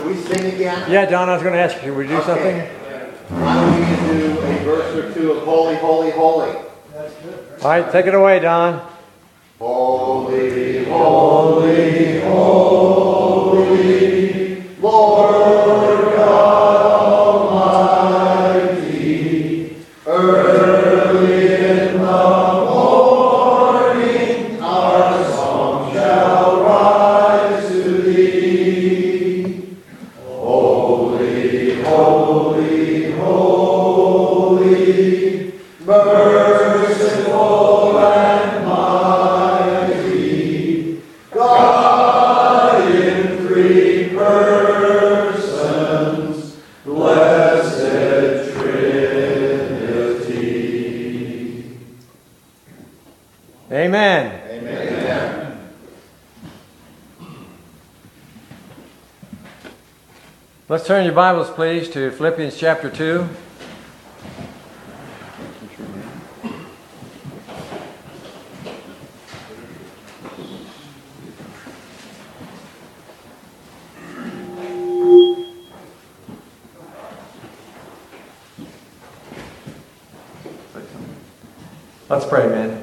we sing again? Yeah, Don, I was going to ask you, should we do something? I want you to do a verse or two of Holy, Holy, Holy. That's good. All right, take it away, Don. Holy, holy, holy, Lord God Almighty, early in the morning our song shall rise to thee. Holy, holy, holy, merciful and mighty, God in three persons, blessed Trinity. Amen. Amen. Let's turn your Bibles, please, to Philippians chapter 2. Let's pray, man.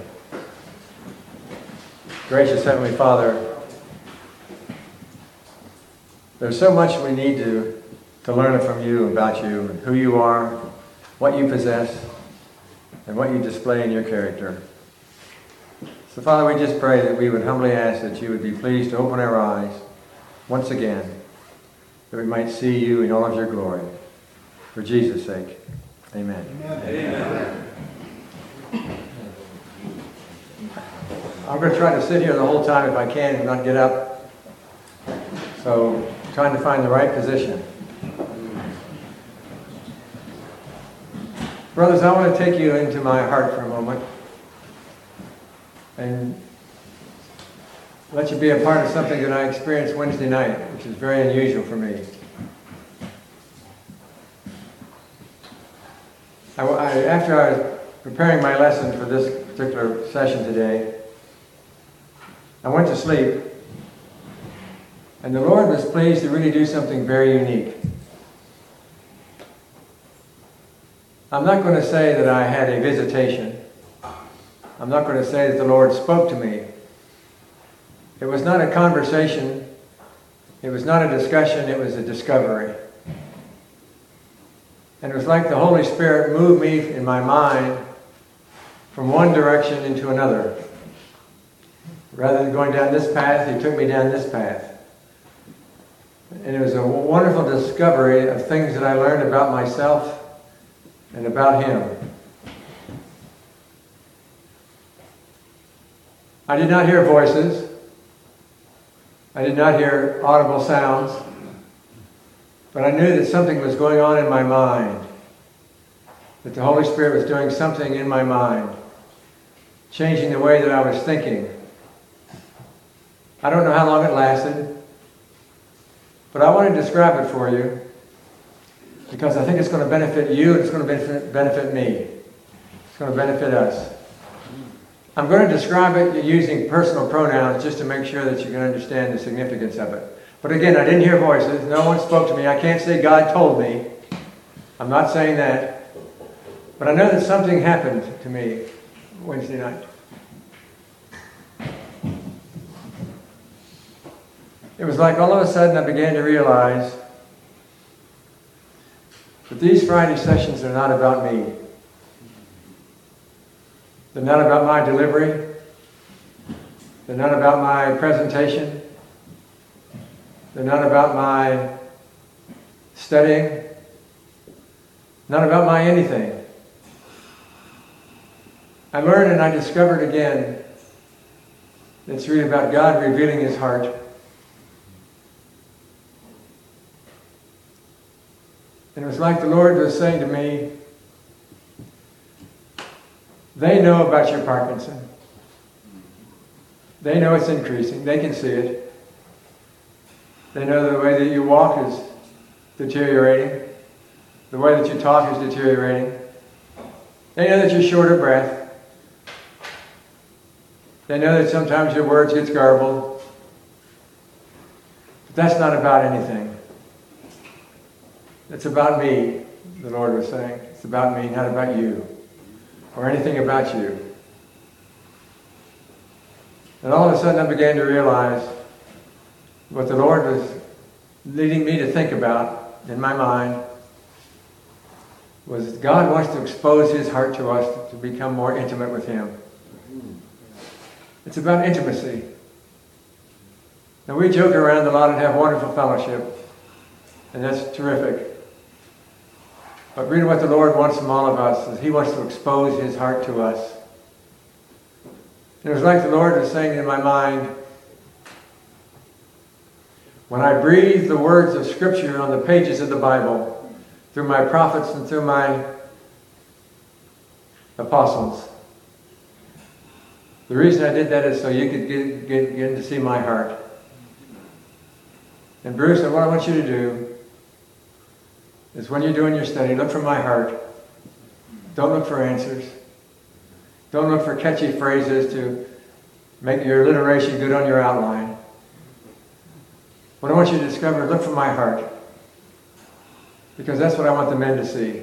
Gracious Heavenly Father, there's so much we need to learn from you, about you, and who you are, what you possess, and what you display in your character. So Father, we just pray that we would humbly ask that you would be pleased to open our eyes once again, that we might see you in all of your glory. For Jesus' sake, amen. Amen. I'm going to try to sit here the whole time if I can and not get up. So, trying to find the right position. Brothers, I want to take you into my heart for a moment and let you be a part of something that I experienced Wednesday night, which is very unusual for me. After I was preparing my lesson for this particular session today, I went to sleep, and the Lord was pleased to really do something very unique. I'm not going to say that I had a visitation. I'm not going to say that the Lord spoke to me. It was not a conversation. It was not a discussion. It was a discovery. And it was like the Holy Spirit moved me in my mind from one direction into another. Rather than going down this path, he took me down this path. And it was a wonderful discovery of things that I learned about myself and about him. I did not hear voices. I did not hear audible sounds. But I knew that something was going on in my mind. That the Holy Spirit was doing something in my mind. Changing the way that I was thinking. I don't know how long it lasted, but I want to describe it for you because I think it's going to benefit you and it's going to benefit me. It's going to benefit us. I'm going to describe it using personal pronouns just to make sure that you can understand the significance of it. But again, I didn't hear voices. No one spoke to me. I can't say God told me. I'm not saying that. But I know that something happened to me Wednesday night. It was like all of a sudden I began to realize that these Friday sessions are not about me. They're not about my delivery. They're not about my presentation. They're not about my studying. Not about my anything. I learned and I discovered again that it's really about God revealing his heart. And it was like the Lord was saying to me, they know about your Parkinson. They know it's increasing. They can see it. They know the way that you walk is deteriorating. The way that you talk is deteriorating. They know that you're short of breath. They know that sometimes your words get garbled. But that's not about anything. It's about me, the Lord was saying. It's about me, not about you, or anything about you. And all of a sudden I began to realize what the Lord was leading me to think about in my mind was God wants to expose His heart to us to become more intimate with Him. It's about intimacy. Now we joke around a lot and have wonderful fellowship, and that's terrific. But really what the Lord wants from all of us is He wants to expose His heart to us. And it was like the Lord was saying in my mind, when I breathe the words of Scripture on the pages of the Bible, through my prophets and through my apostles, the reason I did that is so you could get in to see my heart. And Bruce, what I want you to do is when you're doing your study, look for my heart. Don't look for answers. Don't look for catchy phrases to make your alliteration good on your outline. What I want you to discover is look for my heart. Because that's what I want the men to see.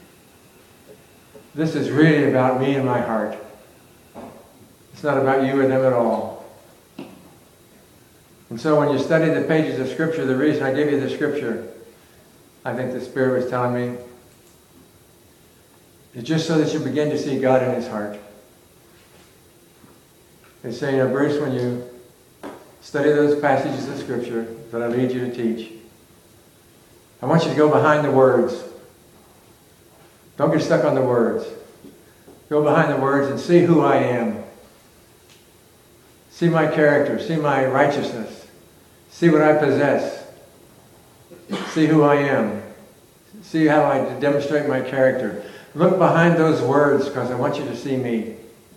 This is really about me and my heart. It's not about you or them at all. And so when you study the pages of Scripture, the reason I give you the Scripture, I think the Spirit was telling me, is just so that you begin to see God in His heart. They say, Bruce, when you study those passages of Scripture that I lead you to teach, I want you to go behind the words. Don't get stuck on the words. Go behind the words and see who I am. See my character. See my righteousness. See what I possess. See who I am. See how I demonstrate my character. Look behind those words because I want you to see me.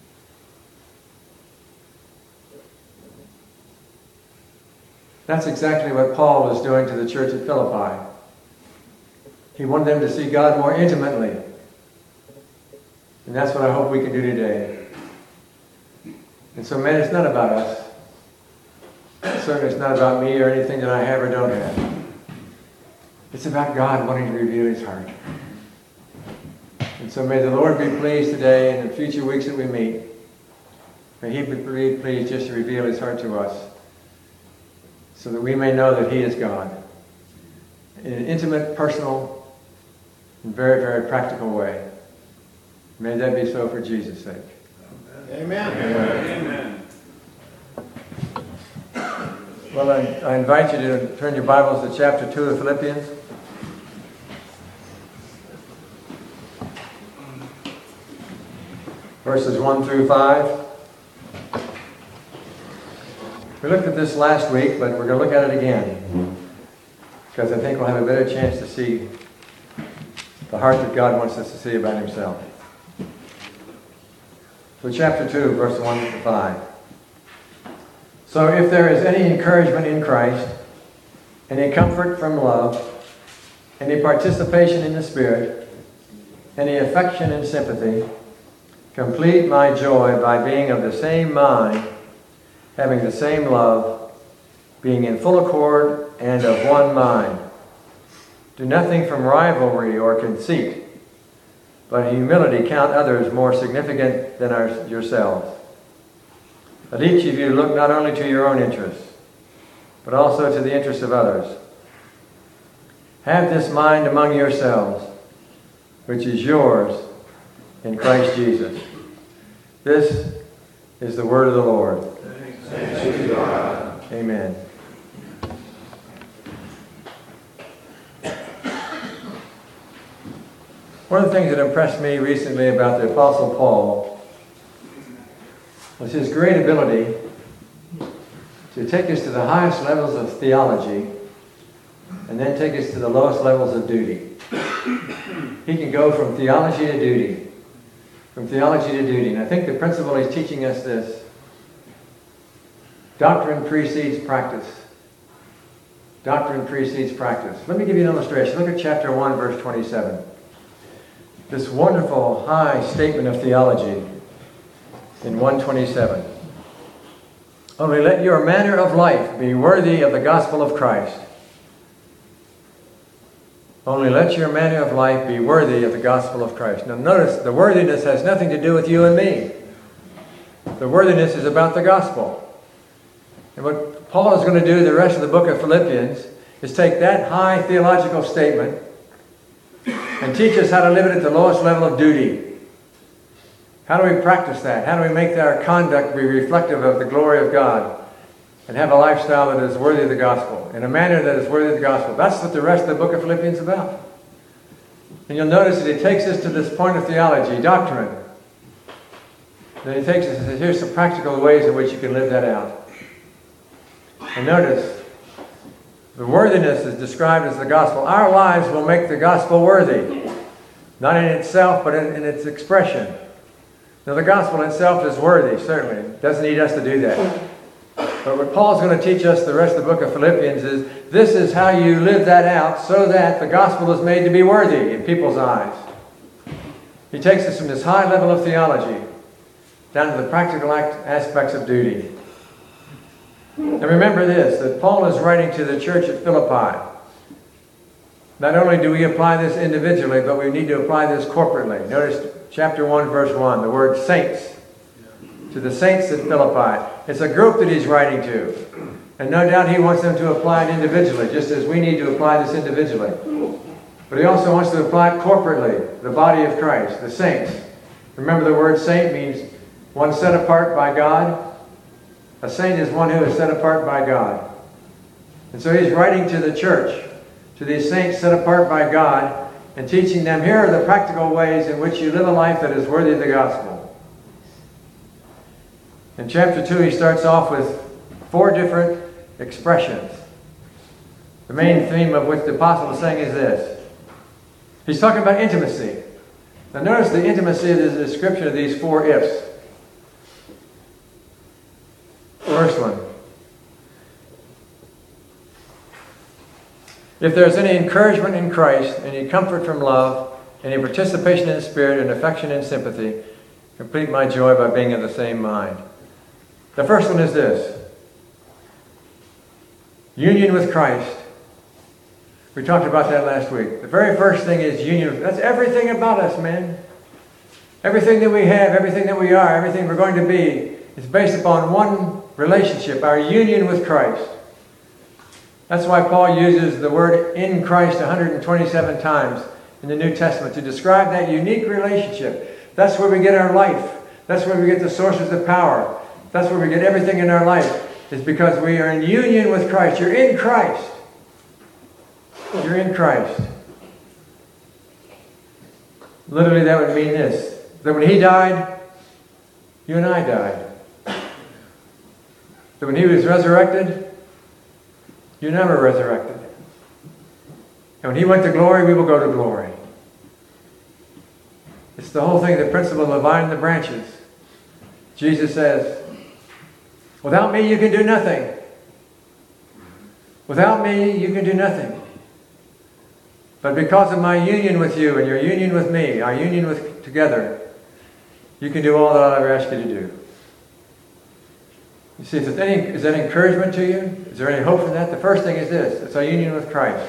That's exactly what Paul was doing to the church at Philippi. He wanted them to see God more intimately. And that's what I hope we can do today. And so, man, it's not about us. Certainly it's not about me or anything that I have or don't have. It's about God wanting to reveal His heart. And so may the Lord be pleased today and in the future weeks that we meet. May He be pleased just to reveal His heart to us so that we may know that He is God in an intimate, personal, and very, very practical way. May that be so for Jesus' sake. Amen. Amen. Well, I invite you to turn your Bibles to chapter 2 of Philippians. Verses 1 through 5. We looked at this last week, but we're going to look at it again. Because I think we'll have a better chance to see the heart that God wants us to see about Himself. So chapter 2, verse 1 to 5. So if there is any encouragement in Christ, any comfort from love, any participation in the Spirit, any affection and sympathy, complete my joy by being of the same mind, having the same love, being in full accord and of one mind. Do nothing from rivalry or conceit, but in humility count others more significant than yourselves. Let each of you look not only to your own interests, but also to the interests of others. Have this mind among yourselves, which is yours in Christ Jesus. This is the word of the Lord. Thanks be to God. Amen. One of the things that impressed me recently about the Apostle Paul was his great ability to take us to the highest levels of theology and then take us to the lowest levels of duty. He can go from theology to duty. From theology to duty. And I think the principle he's teaching us this. Doctrine precedes practice. Doctrine precedes practice. Let me give you an illustration. Look at chapter 1, verse 27. This wonderful high statement of theology in 127. Only let your manner of life be worthy of the gospel of Christ. Only let your manner of life be worthy of the gospel of Christ. Now notice, the worthiness has nothing to do with you and me. The worthiness is about the gospel. And what Paul is going to do the rest of the book of Philippians is take that high theological statement and teach us how to live it at the lowest level of duty. How do we practice that? How do we make our conduct be reflective of the glory of God and have a lifestyle that is worthy of the gospel, in a manner that is worthy of the gospel? That's what the rest of the book of Philippians is about. And you'll notice that he takes us to this point of theology, doctrine. Then he takes us and says, here's some practical ways in which you can live that out. And notice, the worthiness is described as the gospel. Our lives will make the gospel worthy. Not in itself, but in its expression. Now the gospel itself is worthy, certainly. It doesn't need us to do that. But what Paul's going to teach us the rest of the book of Philippians is, this is how you live that out so that the gospel is made to be worthy in people's eyes. He takes us from this high level of theology down to the practical aspects of duty. And remember this, that Paul is writing to the church at Philippi. Not only do we apply this individually, but we need to apply this corporately. Notice chapter 1, verse 1, the word saints. To the saints at Philippi. It's a group that he's writing to. And no doubt he wants them to apply it individually, just as we need to apply this individually. But he also wants to apply it corporately, the body of Christ, the saints. Remember, the word saint means one set apart by God. A saint is one who is set apart by God. And so he's writing to the church, to these saints set apart by God, and teaching them, here are the practical ways in which you live a life that is worthy of the gospel. In chapter 2, he starts off with 4 different expressions. The main theme of which the apostle is saying is this. He's talking about intimacy. Now notice the intimacy is a description of these 4 ifs. First one. If there is any encouragement in Christ, any comfort from love, any participation in the Spirit, and affection and sympathy, complete my joy by being of the same mind. The first one is this. Union with Christ. We talked about that last week. The very first thing is union. That's everything about us, man. Everything that we have, everything that we are, everything we're going to be is based upon one relationship, our union with Christ. That's why Paul uses the word in Christ 127 times in the New Testament to describe that unique relationship. That's where we get our life. That's where we get the sources of power. That's where we get everything in our life. It's because we are in union with Christ. You're in Christ. You're in Christ. Literally, that would mean this. That when he died, you and I died. That when he was resurrected, you and I were resurrected. And when he went to glory, we will go to glory. It's the whole thing, the principle of the vine and the branches. Jesus says, without me you can do nothing. Without me you can do nothing. But because of my union with you and your union with me, our union together, you can do all that I'll ever ask you to do. You see, is that encouragement to you? Is there any hope for that? The first thing is this. It's our union with Christ.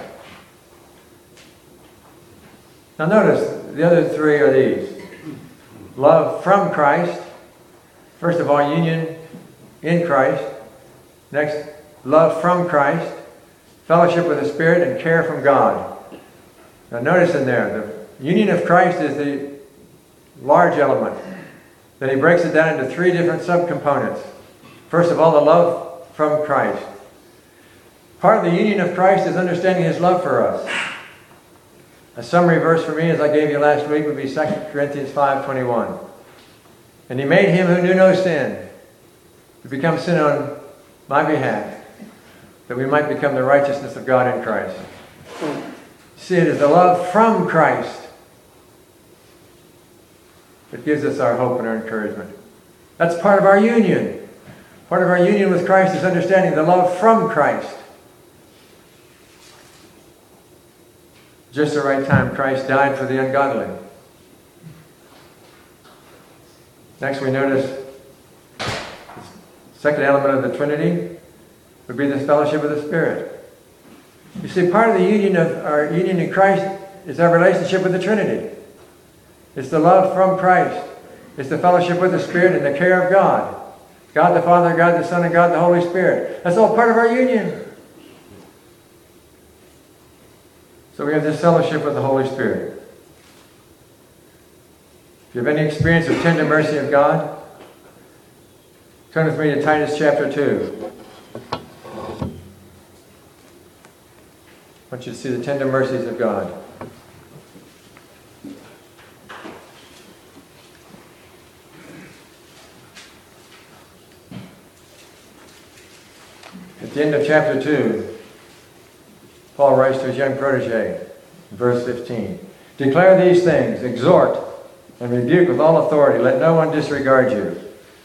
Now notice, the other 3 are these. Love from Christ. First of all, union in Christ. Next, love from Christ. Fellowship with the Spirit and care from God. Now notice in there, the union of Christ is the large element. Then he breaks it down into 3 different subcomponents. First of all, the love from Christ. Part of the union of Christ is understanding his love for us. A summary verse for me, as I gave you last week, would be 2 Corinthians 5:21. And he made him who knew no sin to become sin on my behalf, that we might become the righteousness of God in Christ. See, it is the love from Christ that gives us our hope and our encouragement. That's part of our union. Part of our union with Christ is understanding the love from Christ. Just the right time, Christ died for the ungodly. Next we notice the second element of the Trinity would be the fellowship of the Spirit. You see, part of the union of our union in Christ is our relationship with the Trinity. It's the love from Christ. It's the fellowship with the Spirit and the care of God. God the Father, God the Son, and God the Holy Spirit. That's all part of our union. So we have this fellowship with the Holy Spirit. If you have any experience of tender mercy of God, turn with me to Titus chapter 2. I want you to see the tender mercies of God. At the end of chapter 2, Paul writes to his young protege, verse 15, "Declare these things, exhort, and rebuke with all authority. Let no one disregard you.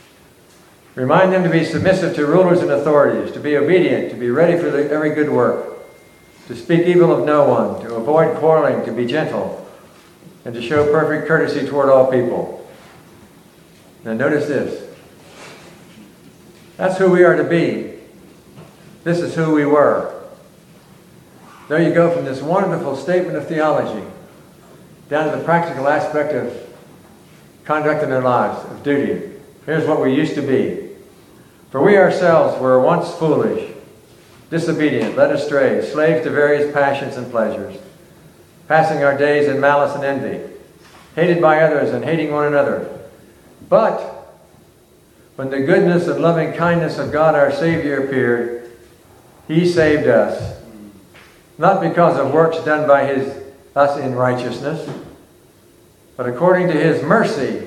Remind them to be submissive to rulers and authorities, to be obedient, to be ready for every good work, to speak evil of no one, to avoid quarreling, to be gentle, and to show perfect courtesy toward all people." Now notice this. That's who we are to be. This is who we were. There you go from this wonderful statement of theology down to the practical aspect of conduct in our lives, of duty. Here's what we used to be. "For we ourselves were once foolish, disobedient, led astray, slaves to various passions and pleasures, passing our days in malice and envy, hated by others and hating one another. But when the goodness and loving kindness of God our Savior appeared, He saved us, not because of works done by us in righteousness, but according to His mercy,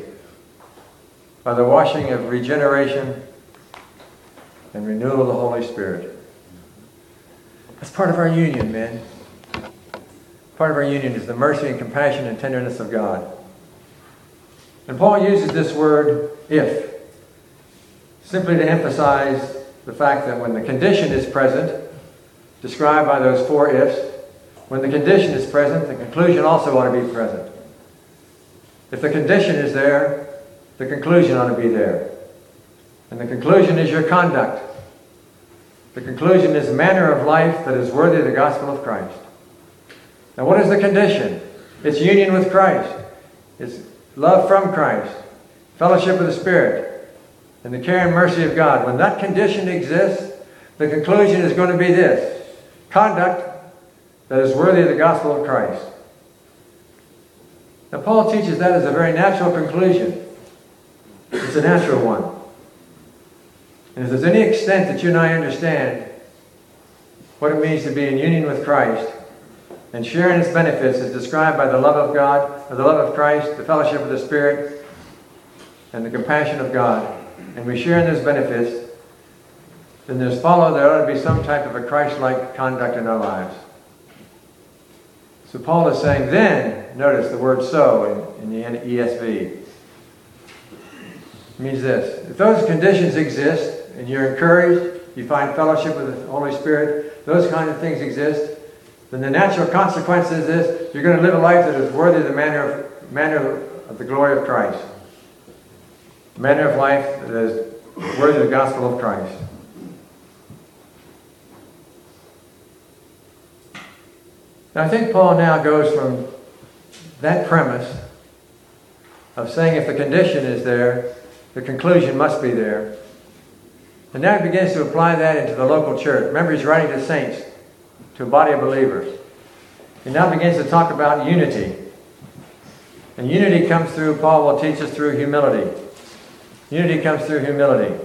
by the washing of regeneration and renewal of the Holy Spirit." That's part of our union, man. Part of our union is the mercy and compassion and tenderness of God. And Paul uses this word, "if," simply to emphasize the fact that when the condition is present, described by those 4 ifs, when the condition is present, the conclusion also ought to be present. If the condition is there, the conclusion ought to be there. And the conclusion is your conduct. The conclusion is a manner of life that is worthy of the gospel of Christ. Now what is the condition? It's union with Christ. It's love from Christ. Fellowship with the Spirit. And the care and mercy of God. When that condition exists, the conclusion is going to be this: conduct that is worthy of the gospel of Christ. Now Paul teaches that as a very natural conclusion. It's a natural one. And if there's any extent that you and I understand what it means to be in union with Christ and sharing its benefits as described by the love of God, or the love of Christ, the fellowship of the Spirit, and the compassion of God, and we share in those benefits, then there ought to be some type of a Christ-like conduct in our lives. So Paul is saying then, notice the word "so" in the ESV. It means this: if those conditions exist, and you're encouraged, you find fellowship with the Holy Spirit, those kind of things exist, then the natural consequence is this: you're going to live a life that is worthy of the manner of the glory of Christ. A manner of life that is worthy of the gospel of Christ. Now I think Paul now goes from that premise of saying if the condition is there, the conclusion must be there. And now he begins to apply that into the local church. Remember, he's writing to saints, to a body of believers. He now begins to talk about unity. And unity comes through, Paul will teach us, through humility. Unity comes through humility.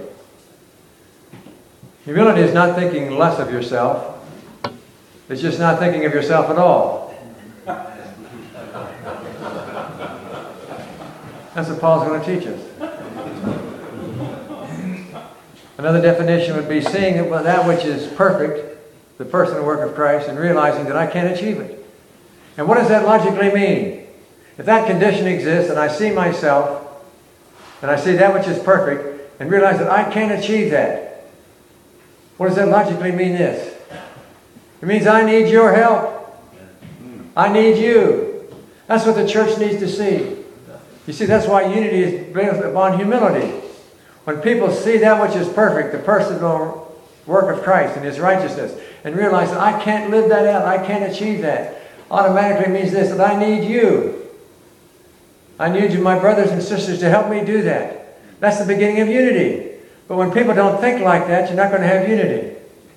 Humility is not thinking less of yourself. It's just not thinking of yourself at all. That's what Paul's going to teach us. Another definition would be seeing that which is perfect, the person and work of Christ, and realizing that I can't achieve it. And what does that logically mean? If that condition exists and I see myself, and I see that which is perfect, and realize that I can't achieve that, what does that logically mean this? It means I need your help. I need you. That's what the church needs to see. You see, that's why unity is based upon humility. When people see that which is perfect, the person work of Christ and His righteousness and realize that I can't live that out, I can't achieve that, automatically means this, that I need you. I need you, my brothers and sisters, to help me do that. That's the beginning of unity. But when people don't think like that, you're not going to have unity.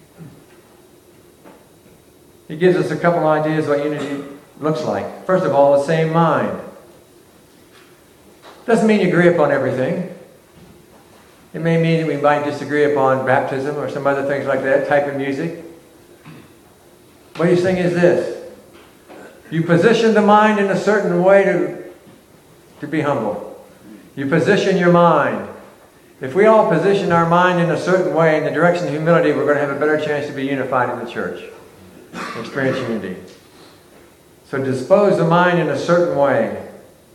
He gives us a couple ideas what unity looks like. First of all, the same mind. Doesn't mean you agree upon everything. It may mean that we might disagree upon baptism or some other things like that, type of music. What he's saying is this. You position the mind in a certain way to be humble. You position your mind. If we all position our mind in a certain way in the direction of humility, we're going to have a better chance to be unified in the church. Experience unity. So dispose the mind in a certain way.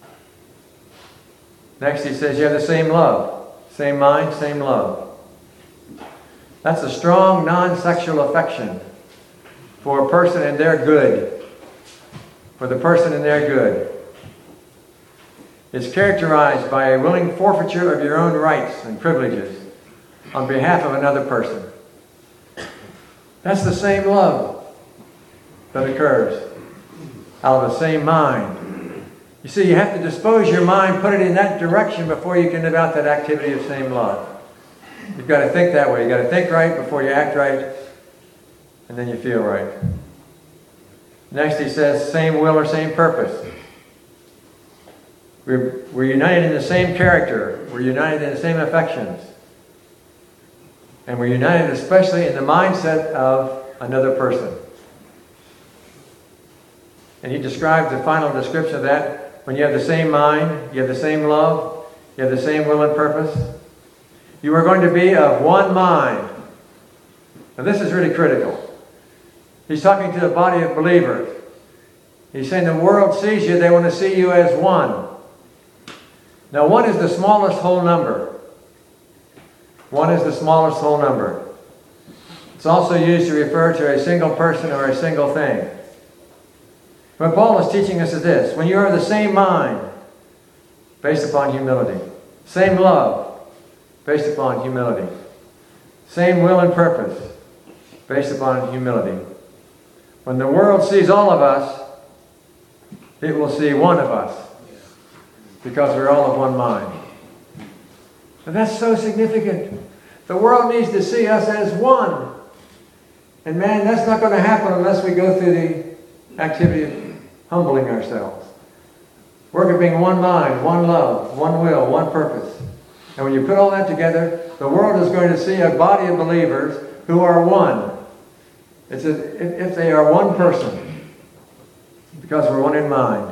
Next he says you have the same love. Same mind, same love. That's a strong non-sexual affection for a person and their good. For the person and their good. It's characterized by a willing forfeiture of your own rights and privileges on behalf of another person. That's the same love that occurs out of the same mind. You see, you have to dispose your mind, put it in that direction before you can live out that activity of same love. You've got to think that way. You've got to think right before you act right, and then you feel right. Next he says, same will or same purpose. We're united in the same character. We're united in the same affections. And we're united especially in the mindset of another person. And he describes the final description of that. When you have the same mind, you have the same love, you have the same will and purpose, you are going to be of one mind. Now this is really critical. He's talking to the body of believers. He's saying the world sees you, they want to see you as one. Now one is the smallest whole number. One is the smallest whole number. It's also used to refer to a single person or a single thing. What Paul is teaching us is this. When you are of the same mind, based upon humility. Same love, based upon humility. Same will and purpose, based upon humility. When the world sees all of us, it will see one of us. Because we're all of one mind. And that's so significant. The world needs to see us as one. And man, that's not going to happen unless we go through the activity of humbling ourselves. Work of being one mind, one love, one will, one purpose. And when you put all that together, the world is going to see a body of believers who are one. It's as if they are one person. Because we're one in mind.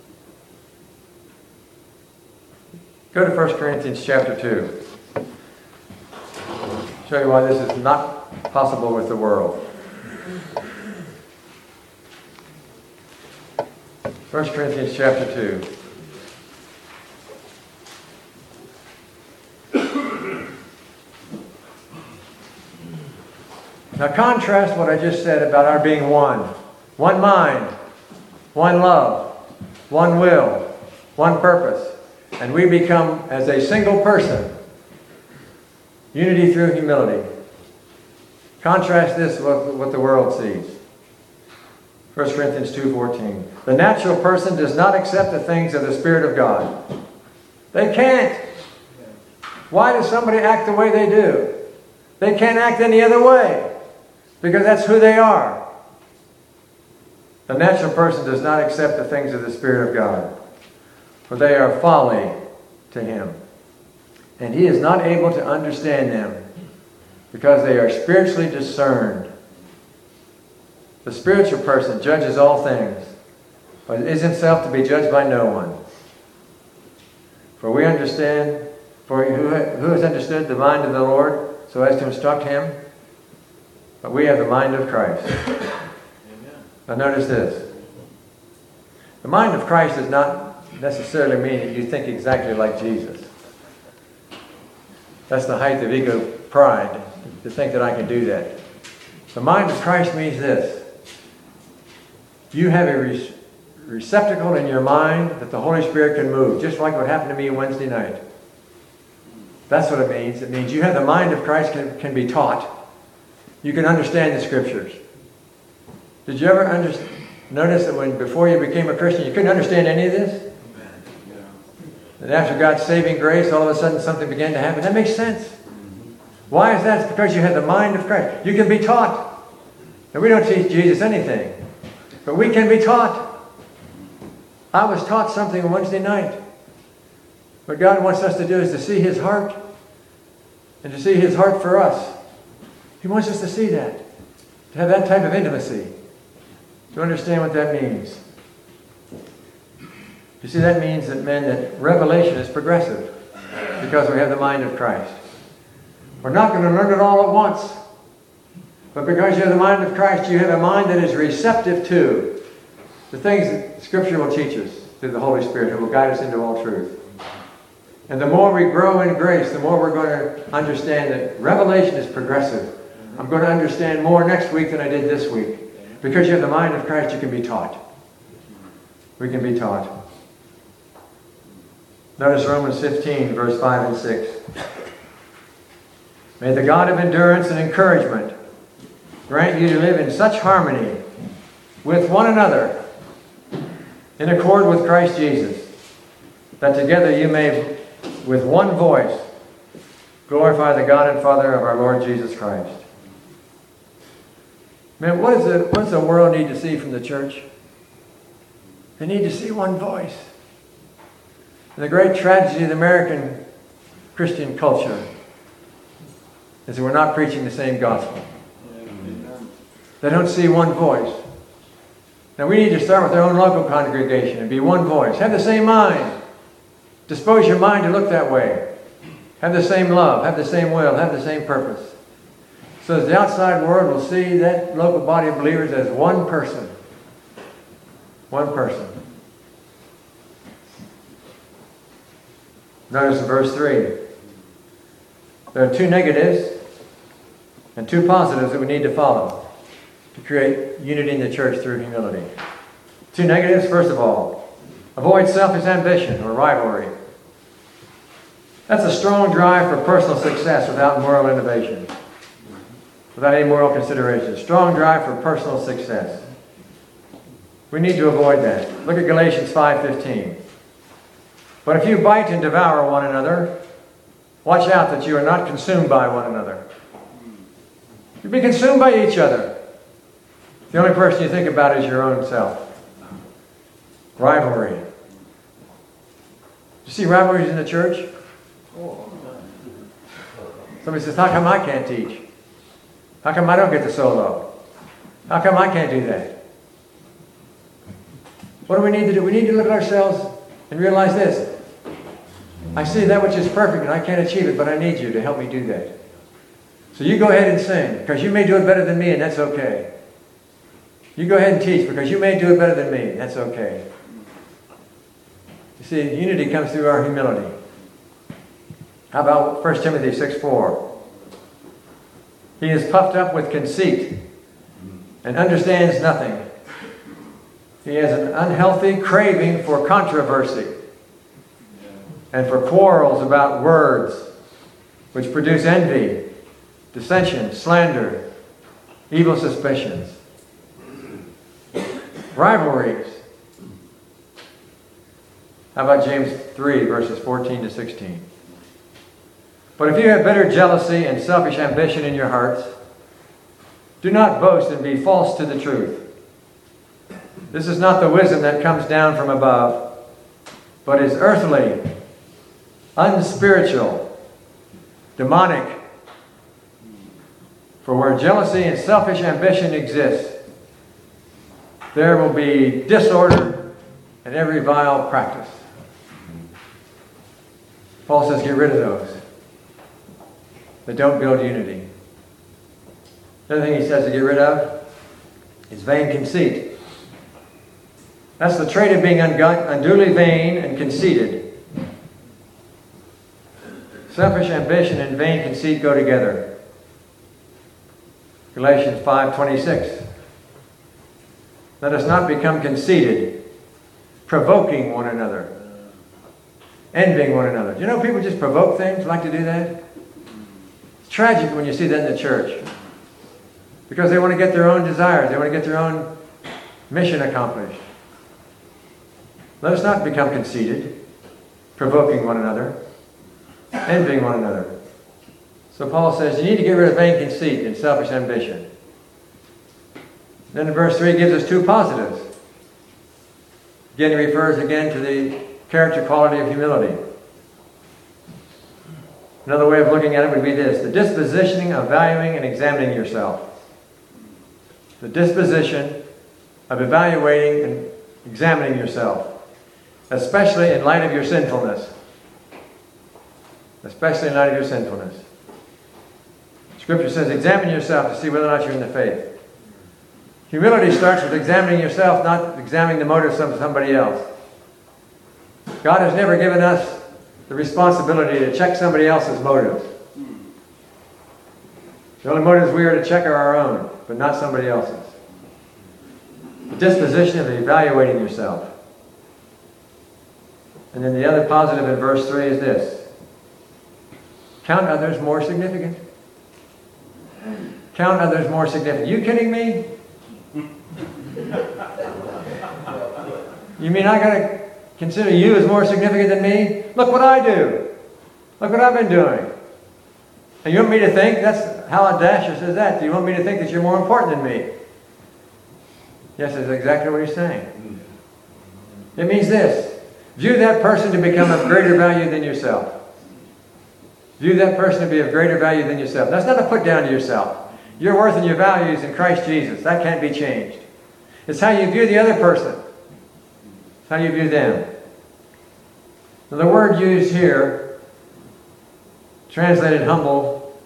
Go to 1 Corinthians chapter 2. Show you why this is not possible with the world. 1 Corinthians chapter 2. Now contrast what I just said about our being one. One mind, one love, one will, one purpose. And we become as a single person. Unity through humility. Contrast this with what the world sees. 1 Corinthians 2:14. The natural person does not accept the things of the Spirit of God. They can't. Why does somebody act the way they do? They can't act any other way. Because that's who they are. The natural person does not accept the things of the Spirit of God. For they are folly to him. And he is not able to understand them. Because they are spiritually discerned. The spiritual person judges all things, but is himself to be judged by no one. For who has understood the mind of the Lord so as to instruct him? But we have the mind of Christ. Amen. Now notice this. The mind of Christ does not necessarily mean that you think exactly like Jesus. That's the height of ego pride, to think that I can do that. The mind of Christ means this. You have a receptacle in your mind that the Holy Spirit can move, just like what happened to me Wednesday night. That's what it means. It means you have the mind of Christ can be taught. you can understand the Scriptures. Did you ever notice that before you became a Christian, you couldn't understand any of this? And after God's saving grace, all of a sudden something began to happen. That makes sense. Why is that? It's because you had the mind of Christ. You can be taught. And we don't teach Jesus anything. But we can be taught. I was taught something on Wednesday night. What God wants us to do is to see His heart. And to see His heart for us. He wants us to see that. To have that type of intimacy. To understand what that means. You see, that means that revelation is progressive. Because we have the mind of Christ. We're not going to learn it all at once. But because you have the mind of Christ, you have a mind that is receptive to the things that Scripture will teach us through the Holy Spirit, who will guide us into all truth. And the more we grow in grace, the more we're going to understand that revelation is progressive. I'm going to understand more next week than I did this week. Because you have the mind of Christ, you can be taught. We can be taught. Notice Romans 15, verse 5 and 6. May the God of endurance and encouragement grant you to live in such harmony with one another in accord with Christ Jesus, that together you may, with one voice, glorify the God and Father of our Lord Jesus Christ. Man, what does the world need to see from the church? They need to see one voice. And the great tragedy of the American Christian culture is that we're not preaching the same gospel. They don't see one voice. Now we need to start with our own local congregation and be one voice. Have the same mind. Dispose your mind to look that way. Have the same love. Have the same will. Have the same purpose. So as the outside world will see that local body of believers as one person. One person. Notice in verse 3. There are two negatives and two positives that we need to follow to create unity in the church through humility. Two negatives, first of all, avoid selfish ambition or rivalry. That's a strong drive for personal success without moral innovation, without any moral consideration. Strong drive for personal success. We need to avoid that. Look at Galatians 5:15. But if you bite and devour one another, watch out that you are not consumed by one another. You'll be consumed by each other. The only person you think about is your own self. Rivalry. You see rivalries in the church? Somebody says, how come I can't teach? How come I don't get the solo? How come I can't do that? What do we need to do? We need to look at ourselves and realize this. I see that which is perfect and I can't achieve it, but I need you to help me do that. So you go ahead and sing, because you may do it better than me, and that's okay. You go ahead and teach, because you may do it better than me, and that's okay. You see, unity comes through our humility. How about 1 Timothy 6:4? He is puffed up with conceit and understands nothing. He has an unhealthy craving for controversy and for quarrels about words, which produce envy, dissension, slander, evil suspicions, rivalries. How about James 3, verses 14 to 16? But if you have bitter jealousy and selfish ambition in your hearts, do not boast and be false to the truth. This is not the wisdom that comes down from above, but is earthly, unspiritual, demonic. For where jealousy and selfish ambition exist, there will be disorder and every vile practice. Paul says, get rid of those that don't build unity. The other thing he says to get rid of is vain conceit. That's the trait of being unduly vain and conceited. Selfish ambition and vain conceit go together. Galatians 5:26. Let us not become conceited, provoking one another, envying one another. Do you know people just provoke things, like to do that? It's tragic when you see that in the church. because they want to get their own desires. They want to get their own mission accomplished. Let us not become conceited, provoking one another, envying one another. So Paul says you need to get rid of vain conceit and selfish ambition. Then in verse 3 he gives us two positives. Again, he refers again to the character quality of humility. Another way of looking at it would be this: the dispositioning of valuing and examining yourself. The disposition of evaluating and examining yourself, especially in light of your sinfulness. Especially in light of your sinfulness. Scripture says, examine yourself to see whether or not you're in the faith. Humility starts with examining yourself, not examining the motives of somebody else. God has never given us the responsibility to check somebody else's motives. The only motives we are to check are our own, but not somebody else's. The disposition of evaluating yourself. And then the other positive in verse 3 is this: count others more significant. Count others more significant. You kidding me? You mean I got to consider you as more significant than me? Look what I do. Look what I've been doing. And you want me to think? That's how audacious is that? Do you want me to think that you're more important than me? Yes, that's exactly what he's saying. It means this: view that person to become of greater value than yourself. View that person to be of greater value than yourself. That's not a put down to yourself. Your worth and your value is in Christ Jesus. That can't be changed. It's how you view the other person. It's how you view them. Now, the word used here, translated humble,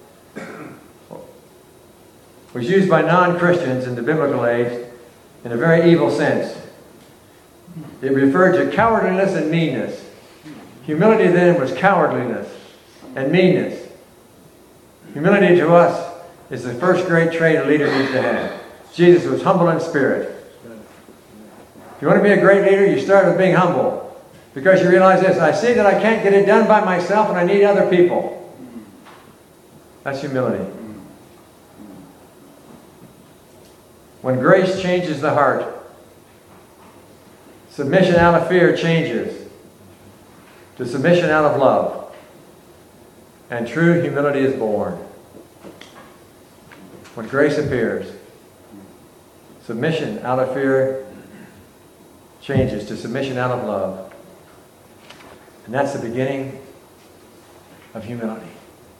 was used by non-Christians in the biblical age in a very evil sense. It referred to cowardliness and meanness. Humility then was cowardliness and meanness. Humility to us is the first great trait a leader needs to have. Jesus was humble in spirit. If you want to be a great leader, you start with being humble. Because you realize this: I see that I can't get it done by myself and I need other people. That's humility. When grace changes the heart, submission out of fear changes to submission out of love. And true humility is born. When grace appears, submission out of fear changes to submission out of love. And that's the beginning of humility.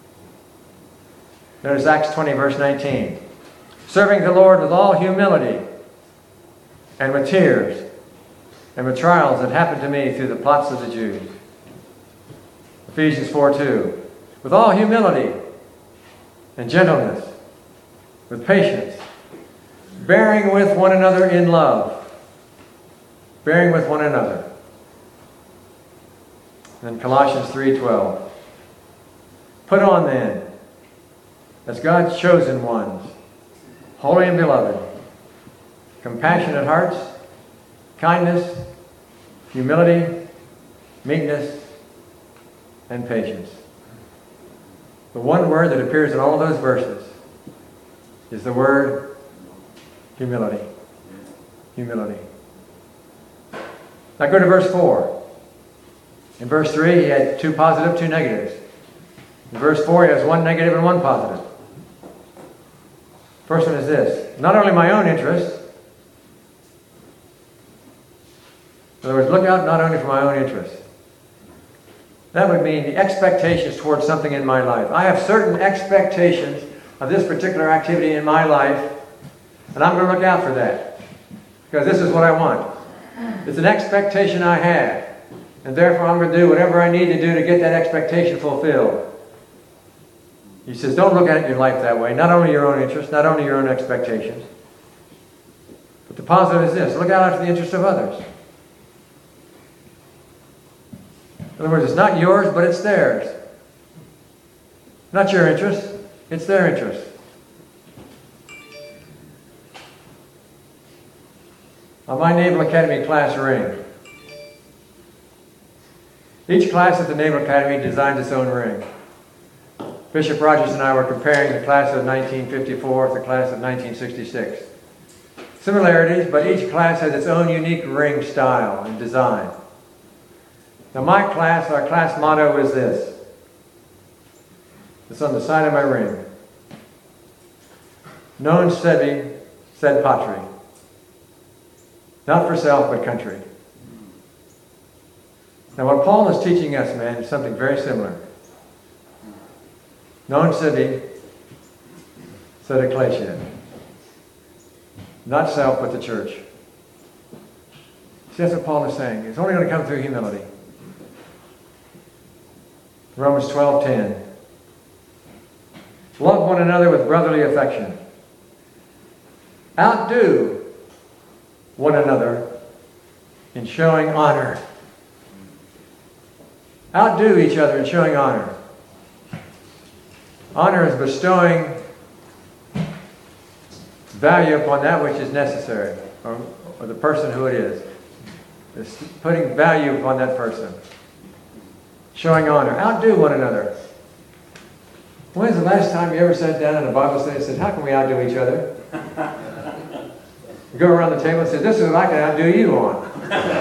Notice Acts 20, verse 19. Serving the Lord with all humility and with tears and with trials that happened to me through the plots of the Jews. Ephesians 4:2. With all humility and gentleness, with patience, bearing with one another in love. Bearing with one another. And Colossians 3:12. Put on then, as God's chosen ones, holy and beloved, compassionate hearts, kindness, humility, meekness, and patience. The one word that appears in all of those verses is the word humility. Humility. Now go to verse 4. In verse 3 he had two positive, two negatives. In verse 4 he has one negative and one positive. First one is this: not only my own interests. In other words, look out not only for my own interests. That would mean the expectations towards something in my life. I have certain expectations of this particular activity in my life, and I'm going to look out for that. Because this is what I want. It's an expectation I have, and therefore I'm going to do whatever I need to do to get that expectation fulfilled. He says, don't look at your life that way. Not only your own interests, not only your own expectations. But the positive is this: look out after the interests of others. In other words, it's not yours, but it's theirs. Not your interest, it's their interest. On my Naval Academy class ring, each class at the Naval Academy designs its own ring. Bishop Rogers and I were comparing the class of 1954 with the class of 1966. Similarities, but each class has its own unique ring style and design. Now my class, our class motto is this. It's on the side of my ring. Non sebi, sed patri. Not for self, but country. Now what Paul is teaching us, man, is something very similar. Non sebi, sed ecclesia. Not self, but the church. See, that's what Paul is saying. It's only going to come through humility. Romans 12:10. Love one another with brotherly affection. Outdo one another in showing honor. Outdo each other in showing honor. Honor is bestowing value upon that which is necessary, or the person who it is. It's putting value upon that person. Showing honor. Outdo one another. When's the last time you ever sat down in a Bible study and said, how can we outdo each other? You go around the table and say, this is what I can outdo you on.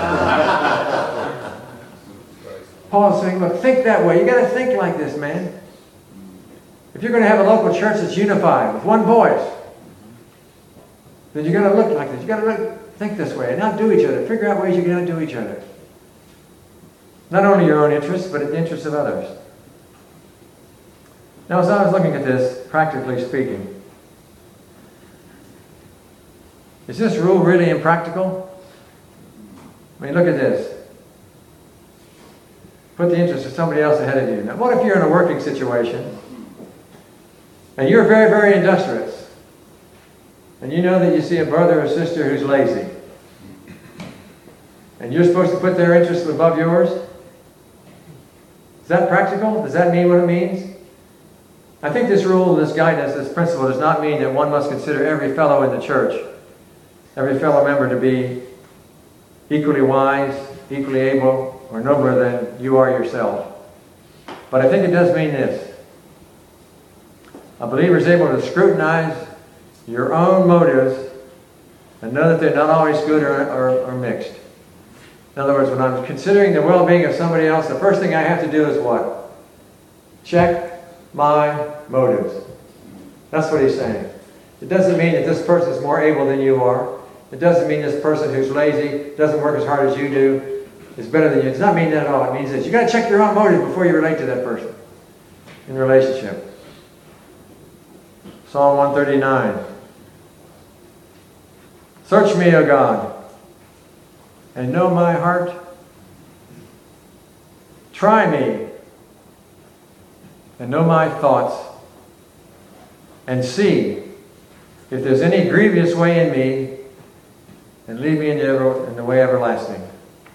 Paul's saying, look, think that way. You got to think like this, man. If you're going to have a local church that's unified with one voice, then you got to look like this. You got to think this way and outdo each other. Figure out ways you can outdo each other. Not only your own interests, but the interests of others. Now, as I was looking at this, practically speaking, is this rule really impractical? I mean, look at this. Put the interest of somebody else ahead of you. Now, what if you're in a working situation and you're very, very industrious and you know that you see a brother or sister who's lazy and you're supposed to put their interests above yours? Is that practical? Does that mean what it means? I think this rule, this guidance, this principle does not mean that one must consider every fellow in the church, every fellow member to be equally wise, equally able, or nobler than you are yourself. But I think it does mean this. A believer is able to scrutinize your own motives and know that they're not always good or mixed. In other words, when I'm considering the well-being of somebody else, the first thing I have to do is what? Check my motives. That's what he's saying. It doesn't mean that this person is more able than you are. It doesn't mean this person who's lazy, doesn't work as hard as you do, is better than you. It does not mean that at all. It means this. You've got to check your own motives before you relate to that person in relationship. Psalm 139. Search me, O God, and know my heart. Try me and know my thoughts, and see if there's any grievous way in me, and lead me in the way everlasting.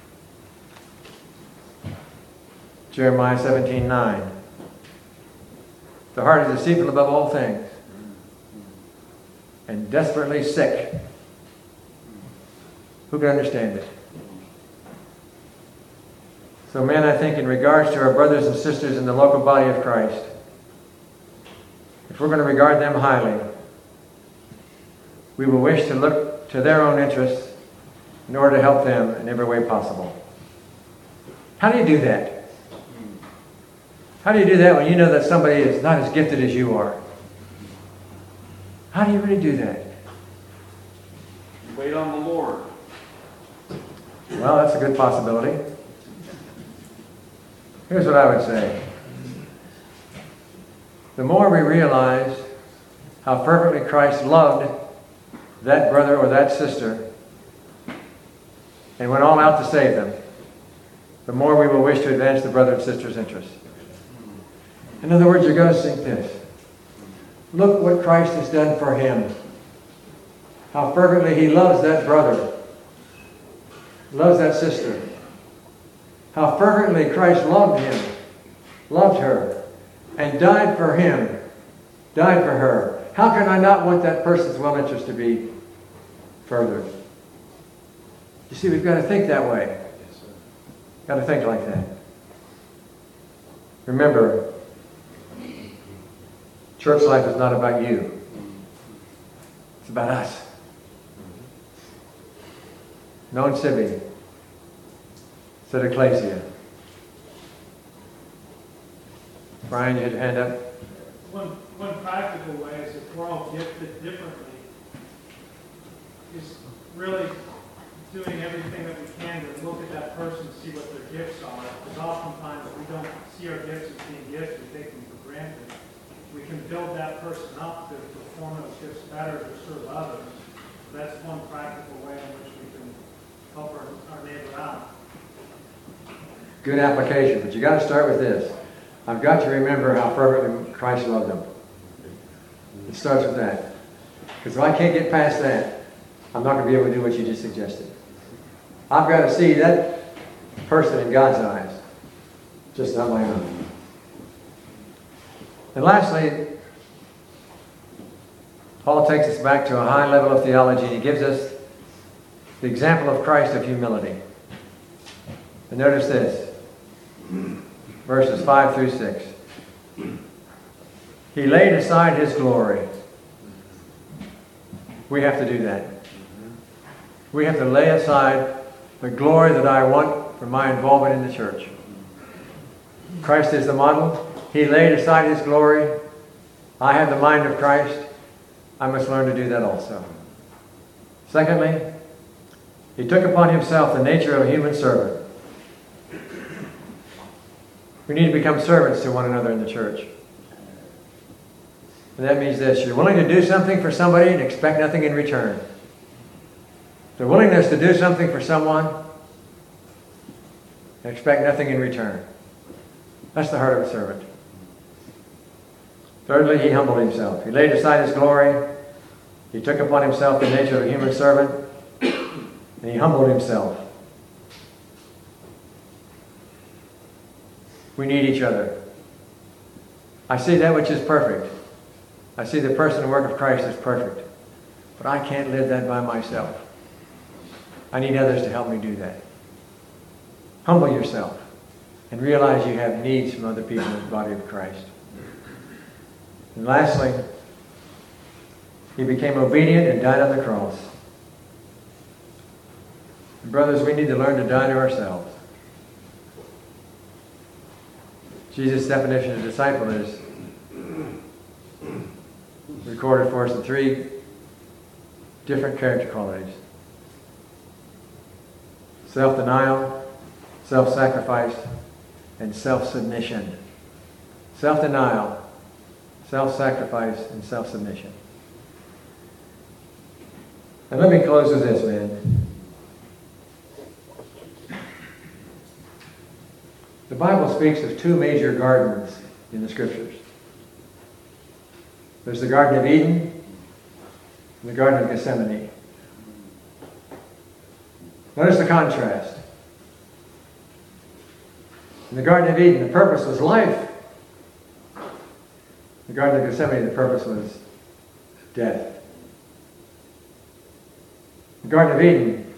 Jeremiah 17:9. The heart is deceitful above all things, and desperately sick. Who can understand it? So, man, I think in regards to our brothers and sisters in the local body of Christ, if we're going to regard them highly, we will wish to look to their own interests in order to help them in every way possible. How do you do that? How do you do that when you know that somebody is not as gifted as you are? How do you really do that? Wait on the Lord. Well, that's a good possibility. Here's what I would say. The more we realize how fervently Christ loved that brother or that sister and went all out to save them, the more we will wish to advance the brother and sister's interests. In other words, you're going to think this. Look what Christ has done for him. How fervently he loves that brother, loves that sister. How fervently Christ loved him, loved her, and died for him, died for her. How can I not want that person's well-interest to be furthered? You see, we've got to think that way. Got to think like that. Remember, Church life is not about you. It's about us. Non sibi, sed ecclesia. Brian, you had your hand up? One practical way is if we're all gifted differently, is really doing everything that we can to look at that person and see what their gifts are. Because oftentimes we don't see our gifts as being gifts, we take them for granted. We can build that person up to perform those gifts better, to serve others. That's one practical way in which we can help our neighbor out. Good application, but you got to start with this. I've got to remember how fervently Christ loved them. It starts with that. Because if I can't get past that, I'm not going to be able to do what you just suggested. I've got to see that person in God's eyes, just not my own. And lastly, Paul takes us back to a high level of theology, and he gives us the example of Christ of humility. And notice this, verses 5 through 6. He laid aside his glory. We have to do that. We have to lay aside the glory that I want from my involvement in the church. Christ is the model. He laid aside his glory. I have the mind of Christ. I must learn to do that also. Secondly, he took upon himself the nature of a human servant. We need to become servants to one another in the church. And that means this: you're willing to do something for somebody and expect nothing in return. The willingness to do something for someone and expect nothing in return. That's the heart of a servant. Thirdly, he humbled himself. He laid aside his glory. He took upon himself the nature of a human servant. And he humbled himself. We need each other. I see that which is perfect. I see the person and work of Christ as perfect. But I can't live that by myself. I need others to help me do that. Humble yourself and realize you have needs from other people in the body of Christ. And lastly, he became obedient and died on the cross. And brothers, we need to learn to die to ourselves. Jesus' definition of disciple is recorded for us in 3 different character qualities: self-denial, self-sacrifice, and self-submission. Self-denial, self-sacrifice, and self-submission. And let me close with this, man. The Bible speaks of 2 major gardens in the Scriptures. There's the Garden of Eden and the Garden of Gethsemane. Notice the contrast. In the Garden of Eden, the purpose was life. In the Garden of Gethsemane, the purpose was death. The Garden of Eden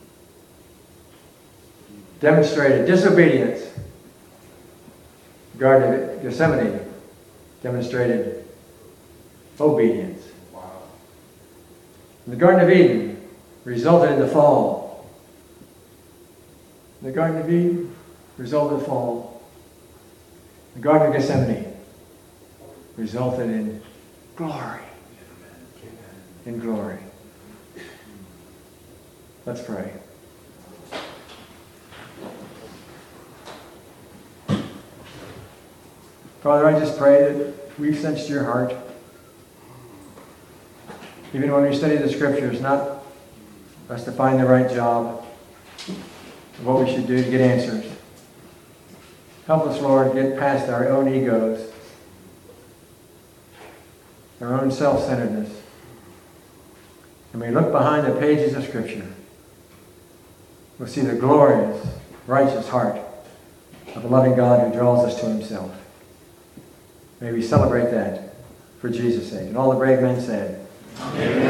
demonstrated disobedience. The Garden of Gethsemane demonstrated obedience. And the Garden of Eden resulted in the fall. The Garden of Eden resulted in the fall. The Garden of Gethsemane resulted in glory. In glory. Let's pray. Father, I just pray that we've sensed your heart. Even when we study the Scriptures, not us to find the right job, what we should do to get answers. Help us, Lord, get past our own egos, our own self-centeredness. And we look behind the pages of Scripture, we'll see the glorious, righteous heart of a loving God who draws us to himself. May we celebrate that for Jesus' sake. And all the brave men said, Amen.